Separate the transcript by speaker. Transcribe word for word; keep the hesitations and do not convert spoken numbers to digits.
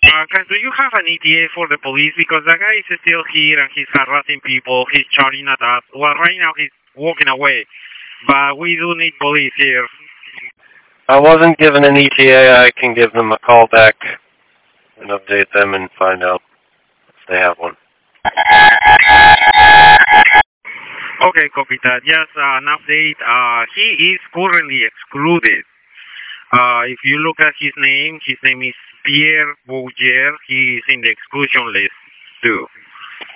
Speaker 1: Uh, guys, do you have an E T A for the police? Because the guy is still here and he's harassing people. He's charging at us. Well, right now he's walking away. But we do need police here.
Speaker 2: I wasn't given an E T A. I can give them a call back and update them and find out if they have one.
Speaker 1: Okay, copy that. Just uh, an update. Uh, he is currently excluded. Uh, if you look at his name, his name is Pierre Bouger. He is in the exclusion list too.